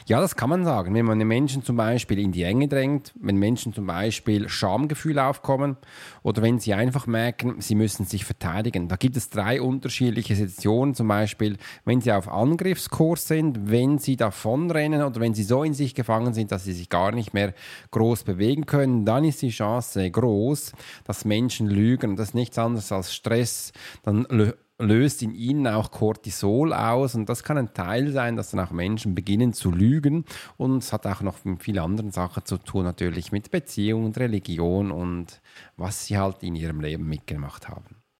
Ja, das kann man sagen. Wenn man den Menschen zum Beispiel in die Enge drängt, wenn Menschen zum Beispiel Schamgefühle aufkommen oder wenn sie einfach merken, sie müssen sich verteidigen. Da gibt es 3 unterschiedliche Situationen. Zum Beispiel, wenn sie auf Angriffskurs sind, wenn sie davonrennen oder wenn sie so in sich gefangen sind, dass sie sich gar nicht mehr groß bewegen können, dann ist die Chance groß, dass Menschen lügen. Das ist nichts anderes als Stress. Dann löst in ihnen auch Cortisol aus und das kann ein Teil sein, dass dann auch Menschen beginnen zu lügen und es hat auch noch mit vielen anderen Sachen zu tun, natürlich mit Beziehung und Religion und was sie halt in ihrem Leben mitgemacht haben.